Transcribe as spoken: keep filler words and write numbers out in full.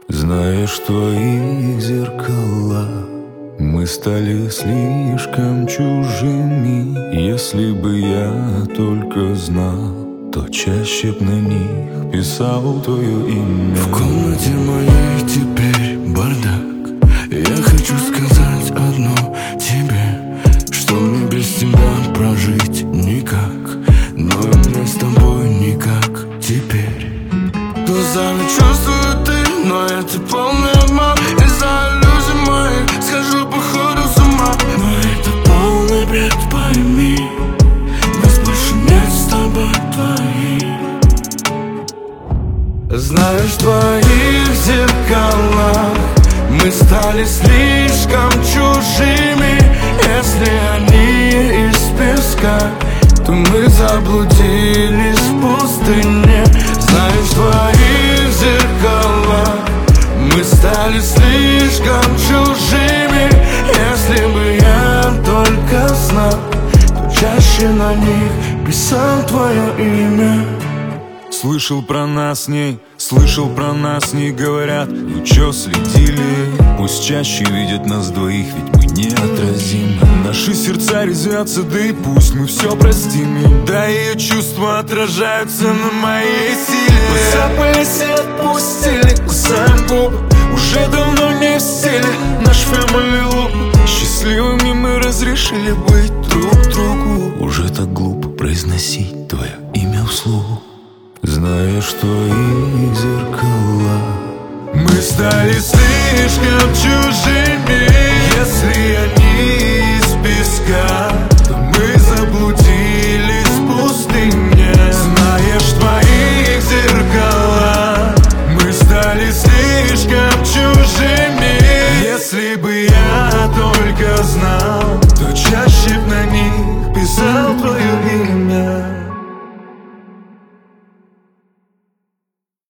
Зная, что их зеркала мы стали слишком чужими. Если бы я только знал, то чаще б на них писал твое имя. В комнате моей теперь бардак. Я хочу сказать одно тебе, что мне без тебя прожить никак. Но и мне с тобой никак теперь. Глазами чувствую ты, но это полный обман. Из-за иллюзий моих схожу походу с ума. Но это полный бред, пойми. Нас больше нет с тобой твоих. Знаешь, в твоих зеркалах мы стали слишком чужими. Если они из песка, то мы заблудились в пустыне. Знаешь, в твоих зеркалах мы стали слишком чужими. Если бы я только знал, то чаще на них писал твое имя. Слышал про нас с ней, слышал про нас с ней говорят. Вы чё следили? Пусть чаще видят нас двоих, ведь мы неотразимы. Наши сердца резвятся, да и пусть мы все простим им. Да ее чувства отражаются на моей силе. Мы запылись и отпустили, кусаем губы. Уже давно не в стиле наш family look. Счастливыми мы разрешили быть друг другу. Уже так глупо произносить твое имя вслух. Зная, что их зеркала мы стали слишком чужими.